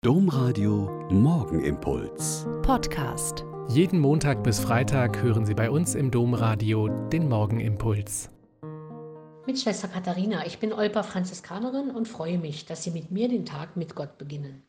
Domradio Morgenimpuls. Podcast. Jeden Montag bis Freitag hören Sie bei uns im Domradio den Morgenimpuls. Mit Schwester Katharina, ich bin Olper Franziskanerin und freue mich, dass Sie mit mir den Tag mit Gott beginnen.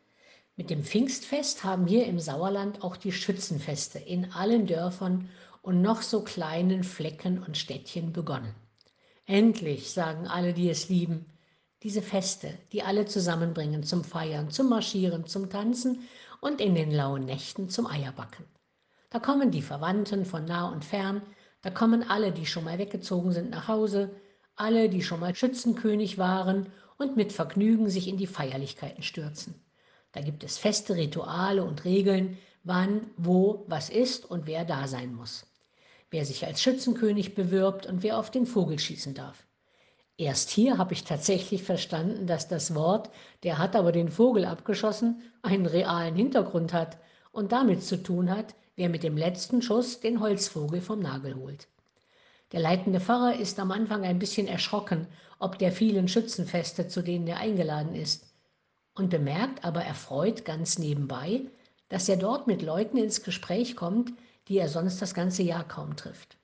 Mit dem Pfingstfest haben hier im Sauerland auch die Schützenfeste in allen Dörfern und noch so kleinen Flecken und Städtchen begonnen. Endlich, sagen alle, die es lieben, diese Feste, die alle zusammenbringen zum Feiern, zum Marschieren, zum Tanzen und in den lauen Nächten zum Eierbacken. Da kommen die Verwandten von nah und fern, da kommen alle, die schon mal weggezogen sind nach Hause, alle, die schon mal Schützenkönig waren und mit Vergnügen sich in die Feierlichkeiten stürzen. Da gibt es feste Rituale und Regeln, wann, wo, was ist und wer da sein muss. Wer sich als Schützenkönig bewirbt und wer auf den Vogel schießen darf. Erst hier habe ich tatsächlich verstanden, dass das Wort, der hat aber den Vogel abgeschossen, einen realen Hintergrund hat und damit zu tun hat, wer mit dem letzten Schuss den Holzvogel vom Nagel holt. Der leitende Pfarrer ist am Anfang ein bisschen erschrocken, ob der vielen Schützenfeste, zu denen er eingeladen ist, und bemerkt aber erfreut ganz nebenbei, dass er dort mit Leuten ins Gespräch kommt, die er sonst das ganze Jahr kaum trifft.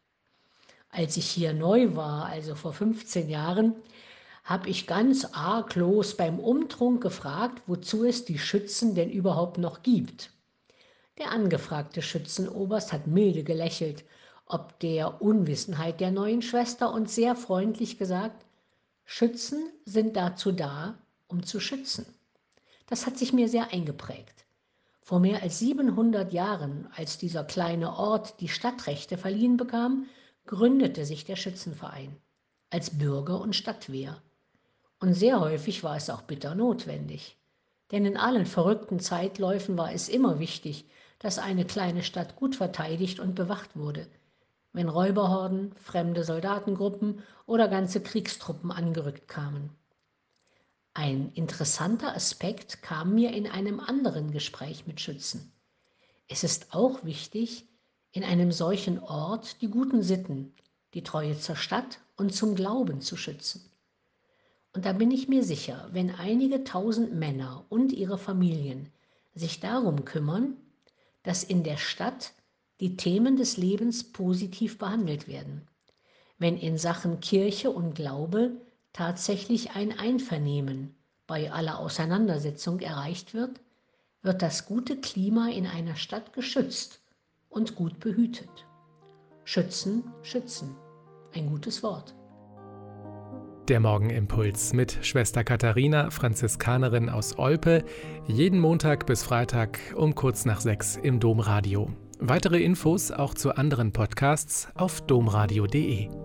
Als ich hier neu war, also vor 15 Jahren, habe ich ganz arglos beim Umtrunk gefragt, wozu es die Schützen denn überhaupt noch gibt. Der angefragte Schützenoberst hat milde gelächelt, ob der Unwissenheit der neuen Schwester und sehr freundlich gesagt, Schützen sind dazu da, um zu schützen. Das hat sich mir sehr eingeprägt. Vor mehr als 700 Jahren, als dieser kleine Ort die Stadtrechte verliehen bekam, gründete sich der Schützenverein als Bürger- und Stadtwehr. Und sehr häufig war es auch bitter notwendig. Denn in allen verrückten Zeitläufen war es immer wichtig, dass eine kleine Stadt gut verteidigt und bewacht wurde, wenn Räuberhorden, fremde Soldatengruppen oder ganze Kriegstruppen angerückt kamen. Ein interessanter Aspekt kam mir in einem anderen Gespräch mit Schützen. Es ist auch wichtig, in einem solchen Ort die guten Sitten, die Treue zur Stadt und zum Glauben zu schützen. Und da bin ich mir sicher, wenn einige tausend Männer und ihre Familien sich darum kümmern, dass in der Stadt die Themen des Lebens positiv behandelt werden, wenn in Sachen Kirche und Glaube tatsächlich ein Einvernehmen bei aller Auseinandersetzung erreicht wird, wird das gute Klima in einer Stadt geschützt und gut behütet. Schützen, schützen. Ein gutes Wort. Der Morgenimpuls mit Schwester Katharina, Franziskanerin aus Olpe, jeden Montag bis Freitag um kurz nach 6 im Domradio. Weitere Infos auch zu anderen Podcasts auf domradio.de.